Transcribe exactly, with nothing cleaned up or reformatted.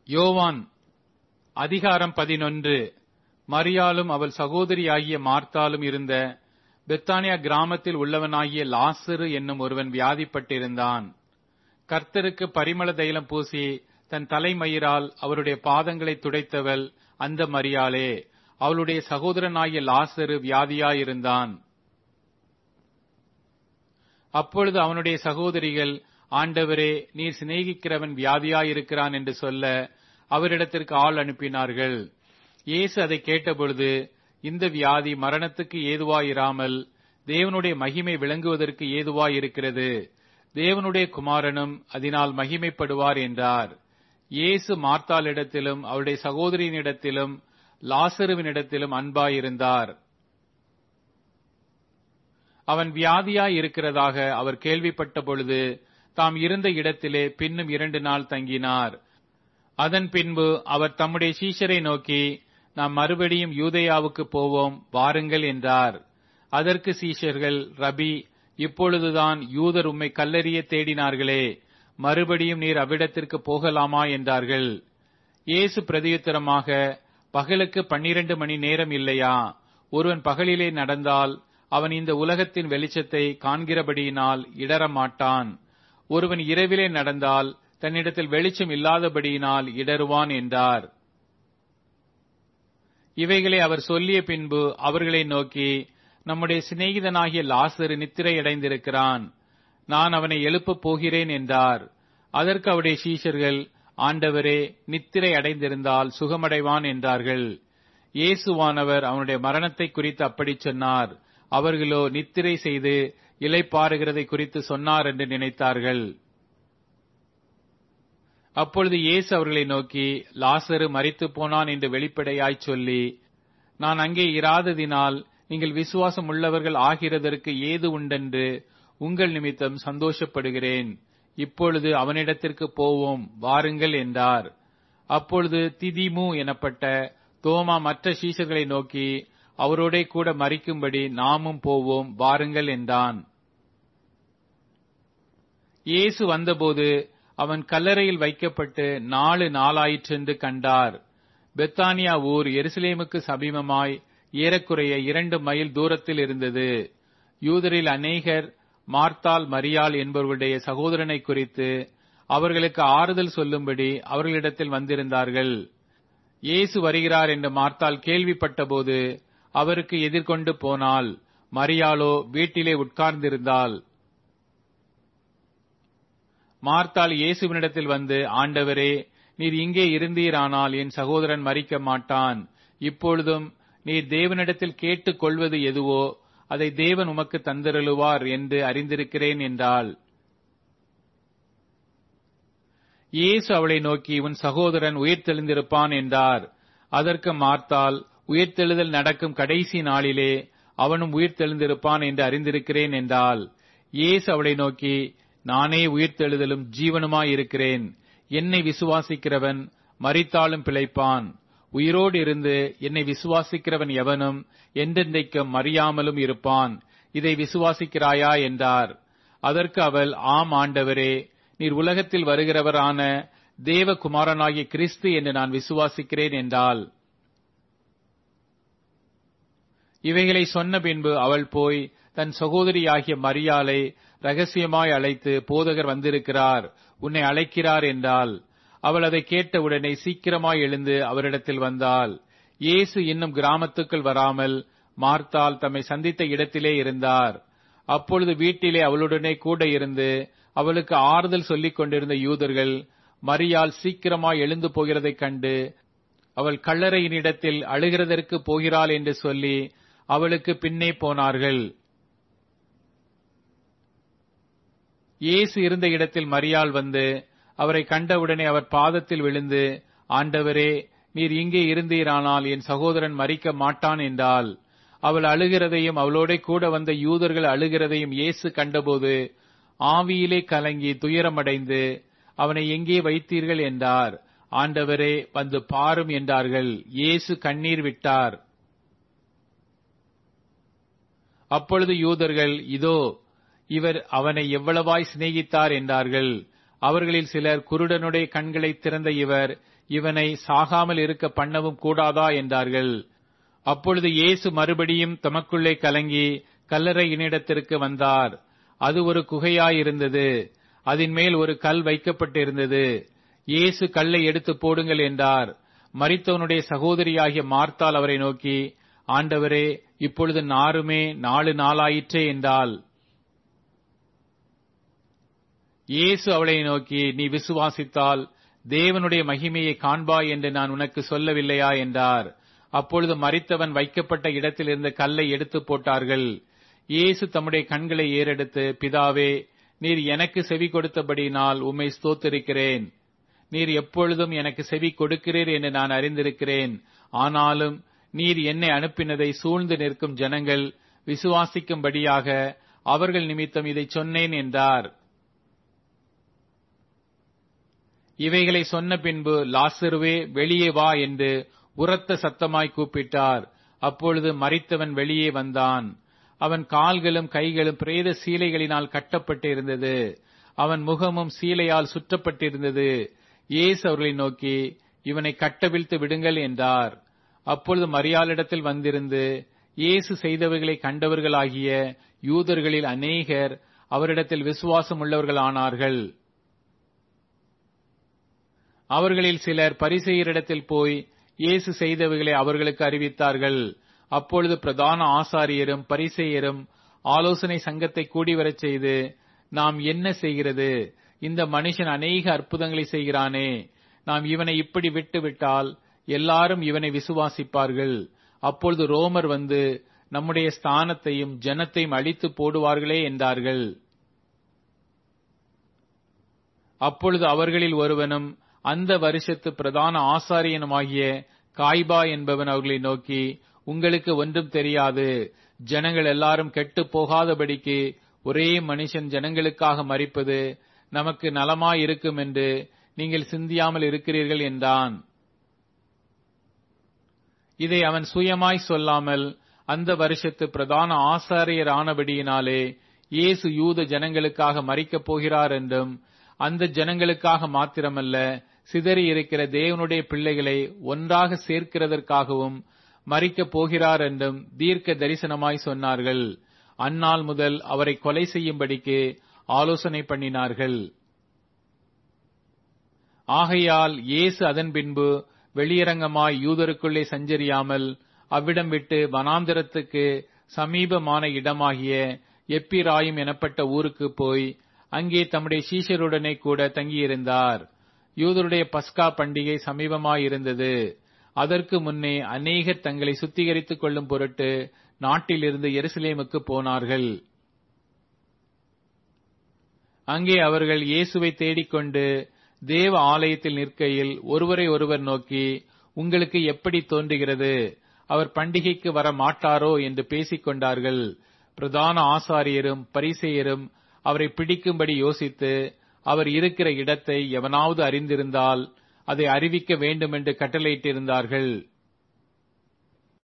யோவான் அதிகாரம் பதினொன்று. மரியாளும் அவள் சகோதரியாகிய மார்த்தாலும் இருந்த பெத்தானியா கிராமத்தில் உள்ளவனாகிய லாசரு என்னும் ஒருவன் வியாதிப்பட்டிருந்தான். கர்த்தருக்கு பரிமள தைலம் பூசி தன் தலைமயிரால் அவருடைய பாதங்களை துடைத்தவள் அந்த மரியாளே. அவளுடைய சகோதரனாகிய லாசரு வியாதியாயிருந்தான். அப்பொழுது அவனுடைய சகோதரிகள், ஆண்டவரே, நீர் சிநேகிக்கிறவன் வியாதியாயிருக்கிறான் என்று சொல்ல அவரிடத்திற்கு ஆள் அனுப்பினார்கள். இயேசு அதை கேட்டபொழுது, இந்த வியாதி மரணத்துக்கு ஏதுவாயிராமல் தேவனுடைய மகிமை விளங்குவதற்கு ஏதுவாயிருக்கிறது. தேவனுடைய குமாரனும் அதனால் மகிமைப்படுவார் என்றார். இயேசு மார்த்தாளிடத்திலும் அவருடைய சகோதரியினிடத்திலும் லாசருவினிடத்திலும் அன்பாயிருந்தார். அவன் வியாதியாய் இருக்கிறதாக அவர் கேள்விப்பட்ட பொழுது தாம் இருந்த இடத்திலே பின்னும் இரண்டு நாள் தங்கினார். அதன் பின்பு அவர் தம்முடைய சீஷரை நோக்கி, நாம் மறுபடியும் யூதேயாவுக்கு போவோம், வாருங்கள் என்றார். அதற்கு சீஷர்கள், ரபி, இப்பொழுதுதான் யூதர் உம்மை கல்லெறிய தேடினார்களே, மறுபடியும் நீர் அவ்விடத்திற்கு போகலாமா என்றார்கள். இயேசு பிரதியுத்தரமாக, பகலுக்கு பன்னிரண்டு மணி நேரம் இல்லையா? ஒருவன் பகலிலே நடந்தால் அவன் இந்த உலகத்தின் வெளிச்சத்தை காண்கிறபடியினால் இடரமாட்டான். ஒருவன் இரவிலே நடந்தால் தன்னிடத்தில் வெளிச்சம் இல்லாதபடியினால் இடருவான் என்றார். இவைகளை அவர் சொல்லிய பின்பு அவர்களை நோக்கி, நம்முடைய சிநேகிதனாகிய லாசரு நித்திரையடைந்திருக்கிறான், நான் அவனை எழுப்பப் போகிறேன் என்றார். அதற்கு அவருடைய சீஷர்கள், ஆண்டவரே, நித்திரை அடைந்திருந்தால் சுகமடைவான் என்றார்கள். இயேசுவானவர் அவனுடைய மரணத்தை குறித்து அப்படி சொன்னார். அவர்களோ நித்திரை செய்து இளைப்பாறுகிறதை குறித்து சொன்னார் என்று நினைத்தார்கள். அப்பொழுது இயேசு அவர்களை நோக்கி, லாசரு மரித்து போனான் என்று வெளிப்படையாய் சொல்லி, நான் அங்கே இராததினால் நீங்கள் விசுவாசம் உள்ளவர்கள் ஆகிறதற்கு ஏது உண்டென்று உங்கள் நிமித்தம் சந்தோஷப்படுகிறேன். இப்பொழுது அவனிடத்திற்கு போவோம், வாருங்கள் என்றார். அப்பொழுது திதிமு எனப்பட்ட தோமா மற்ற சீஷர்களை நோக்கி, அவரோடே கூட மரிக்கும்படி நாமும் போவோம், வாருங்கள் என்றான். இயேசு வந்தபோது அவன் கல்லறையில் வைக்கப்பட்டு நாலு நாளாயிற்றென்று கண்டார். பெத்தானியா ஊர் எருசலேமுக்கு சமீபமாய் ஏறக்குறைய இரண்டு மைல் தூரத்தில் இருந்தது. யூதரில் அநேகர் மார்த்தாள், மரியாள் என்பவர்களுடைய சகோதரனை குறித்து அவர்களுக்கு ஆறுதல் சொல்லும்படி அவர்களிடத்தில் வந்திருந்தார்கள். இயேசு வருகிறார் என்று மார்த்தாள் கேள்விப்பட்டபோது அவருக்கு எதிர்கொண்டு போனாள். மரியாளோ வீட்டிலே உட்கார்ந்திருந்தாள். மார்த்தாள் இயேசுவினிடத்தில் வந்து, ஆண்டவரே, நீர் இங்கே இருந்தீரானால் என் சகோதரன் மரிக்க மாட்டான். இப்பொழுதும் நீர் தேவனிடத்தில் கேட்டுக் கொள்வது எதுவோ அதை தேவன் உமக்கு தந்தருளுவார் என்று அறிந்திருக்கிறேன் என்றாள். இயேசு அவளை நோக்கி, உன் சகோதரன் உயிர்த்தெழுந்திருப்பான் என்றார். அதற்கு மார்த்தாள், உயிர்த்தெழுதல் நடக்கும் கடைசி நாளிலே அவனும் உயிர்த்தெழுந்திருப்பான் என்று அறிந்திருக்கிறேன் என்றாள். இயேசு அவளை நோக்கி, நானே உயிர்த்தெழுதலும் ஜீவனுமாயிருக்கிறேன். என்னை விசுவாசிக்கிறவன் மரித்தாலும் பிழைப்பான். உயிரோடு இருந்து என்னை விசுவாசிக்கிறவன் எவனும் என்றென்றைக்கும் மறியாமலும் இருப்பான். இதை விசுவாசிக்கிறாயா என்றார். அதற்கு அவள், ஆம் ஆண்டவரே, நீர் உலகத்தில் வருகிறவரான தேவகுமாரனாகிய கிறிஸ்து என்று நான் விசுவாசிக்கிறேன் என்றாள். இவைகளை சொன்ன பின்பு அவள் போய் தன் சகோதரியாகிய மரியாளை ரகசியமாய் அழைத்து, போதகர் வந்திருக்கிறார், உன்னை அழைக்கிறார் என்றாள். அவள் அதை கேட்டவுடனே சீக்கிரமாய் எழுந்து அவரிடத்தில் வந்தாள். இயேசு இன்னும் கிராமத்துக்குள் வராமல் மார்த்தாள் தம்மை சந்தித்த இடத்திலே இருந்தார். அப்பொழுது வீட்டிலே அவளுடனே கூட இருந்து அவளுக்கு ஆறுதல் சொல்லிக் கொண்டிருந்த யூதர்கள் மரியாள் சீக்கிரமாய் எழுந்து போகிறதைக் கண்டு, அவள் கல்லறையினிடத்தில் அழுகிறதற்கு போகிறாள் என்று சொல்லி அவளுக்கு பின்னே போனார்கள். இயேசு இருந்த இடத்தில் மரியாள் வந்து அவரை கண்டவுடனே அவர் பாதத்தில் விழுந்து, ஆண்டவரே, நீர் இங்கே இருந்தீரானால் என் சகோதரன் மரிக்க மாட்டான் என்றாள். அவள் அழுகிறதையும் அவளோட கூட வந்த யூதர்கள் அழுகிறதையும் இயேசு கண்டபோது ஆவியிலே கலங்கி துயரமடைந்து, அவனை எங்கே வைத்தீர்கள் என்றார். ஆண்டவரே, வந்து பாரும் என்றார்கள். இயேசு கண்ணீர் விட்டார். அப்பொழுது யூதர்கள், இதோ இவர் அவனை எவ்வளவாய் சிநேகித்தார் என்றார்கள். அவர்களில் சிலர், குருடனுடைய கண்களை திறந்த இவர் இவனை சாகாமல் இருக்க பண்ணவும் கூடாதா என்றார்கள். அப்பொழுது இயேசு மறுபடியும் தமக்குள்ளே கலங்கி கல்லறையினிடத்திற்கு வந்தார். அது ஒரு குகையாயிருந்தது. அதன் மேல் ஒரு கல் வைக்கப்பட்டிருந்தது. இயேசு கல்லை எடுத்து போடுங்கள் என்றார். மரித்தவனுடைய சகோதரியாகிய மார்த்தாள் அவரை நோக்கி, ஆண்டவரே, இப்பொழுது நாருமே நாலு நாளாயிற்றே என்றாள். இயேசு அவளை நோக்கி, நீ விசுவாசித்தால் தேவனுடைய மகிமையை காண்பாய் என்று நான் உனக்கு சொல்லவில்லையா என்றார். அப்பொழுது மரித்தவன் வைக்கப்பட்ட இடத்தில் இருந்த கல்லை எடுத்து போட்டார்கள். இயேசு தம்முடைய கண்களை ஏறெடுத்து, பிதாவே, நீர் எனக்கு செவி கொடுத்தபடியினால் உம்மை ஸ்தோத்திரிக்கிறேன். நீர் எப்பொழுதும் எனக்கு செவி கொடுக்கிறீர் என்று நான் அறிந்திருக்கிறேன். ஆனாலும் நீர் என்னை அனுப்பினதை சூழ்ந்து நிற்கும் ஜனங்கள் விசுவாசிக்கும்படியாக அவர்கள் நிமித்தம் இதை சொன்னேன் என்றார். இவைகளை சொன்ன பின்பு, லாசருவே, வெளியே வா என்று உரத்த சத்தமாய் கூப்பிட்டார். அப்பொழுது மரித்தவன் வெளியே வந்தான். அவன் கால்களும் கைகளும் பிரேத சீலைகளினால் கட்டப்பட்டு இருந்தது. அவன் முகமும் சீலையால் சுற்றப்பட்டிருந்தது. இயேசு அவர்களை நோக்கி, இவனை கட்டவிழ்த்து விடுங்கள் என்றார். அப்பொழுது மரியாளிடத்தில் வந்திருந்து இயேசு செய்தவர்களை கண்டவர்களாகிய யூதர்களில் அநேகர் அவரிடத்தில் விசுவாசம் உள்ளவர்களானார்கள். அவர்களில் சிலர் பரிசேயரிடத்தில் போய் இயேசு செய்தவைகளை அவர்களுக்கு அறிவித்தார்கள். அப்பொழுது பிரதான ஆசாரியரும் பரிசேயரும் ஆலோசனை சங்கத்தை கூடிவரச் செய்து, நாம் என்ன செய்கிறது? இந்த மனுஷன் அநேக அற்புதங்களை செய்கிறானே. நாம் இவனை இப்படி விட்டு விட்டால் எல்லாரும் இவனை விசுவாசிப்பார்கள். அப்பொழுது ரோமர் வந்து நம்முடைய ஸ்தானத்தையும் ஜனத்தையும் அழித்து போடுவார்களே என்றார்கள். அப்பொழுது அவர்களில் ஒருவனும் அந்த வருஷத்து பிரதான ஆசாரியனுமாகிய காய்பா என்பவன் அவர்களை நோக்கி, உங்களுக்கு ஒன்றும் தெரியாது. ஜனங்கள் எல்லாரும் கெட்டு போகாதபடிக்கு ஒரே மனுஷன் ஜனங்களுக்காக மரிப்பது நமக்கு நலமாயிருக்கும் என்று நீங்கள் சிந்தியாமல் இருக்கிறீர்கள் என்றான். இதை அவன் சுயமாய் சொல்லாமல் அந்த வருஷத்து பிரதான ஆசாரியர் ஆனபடியினாலே இயேசு யூத ஜனங்களுக்காக மரிக்கப் போகிறார் என்றும், அந்த ஜனங்களுக்காக மாத்திரமல்ல, சிதறி இருக்கிற தேவனுடைய பிள்ளைகளை ஒன்றாக சேர்க்கிறதற்காகவும் மரிக்கப் போகிறார் என்றும் தீர்க்க தரிசனமாய் சொன்னார்கள். அந்நாள் முதல் அவரை கொலை செய்யும்படிக்கு ஆலோசனை பண்ணினார்கள். ஆகையால் இயேசு அதன் பின்பு வெளியரங்கமாய் யூதருக்குள்ளே சஞ்சரியாமல் அவ்விடம் விட்டு வனாந்திரத்துக்கு சமீபமான இடமாகிய எப்பிராயும் எனப்பட்ட ஊருக்கு போய் அங்கே தம்முடைய சீஷருடனே கூட தங்கியிருந்தார். யூதருடைய பஸ்கா பண்டிகை சமீபமாயிருந்தது. அதற்கு முன்னே அநேகர் தங்களை சுத்திகரித்துக் கொள்ளும் பொருட்டு நாட்டிலிருந்து எருசலேமுக்கு போனார்கள். அங்கே அவர்கள் இயேசுவை தேடிக்கொண்டு தேவ ஆலயத்தில் நிற்கையில் ஒருவரை ஒருவர் நோக்கி, உங்களுக்கு எப்படி தோன்றுகிறது? அவர் பண்டிகைக்கு வர மாட்டாரோ என்று பேசிக் கொண்டார்கள். பிரதான ஆசாரியரும் பரிசேயரும் அவரை பிடிக்கும்படி யோசித்து, அவர் இருக்கிற இடத்தை எவனாவது அறிந்திருந்தால் அதை அறிவிக்க வேண்டும் என்று கட்டளையிட்டிருந்தார்கள்.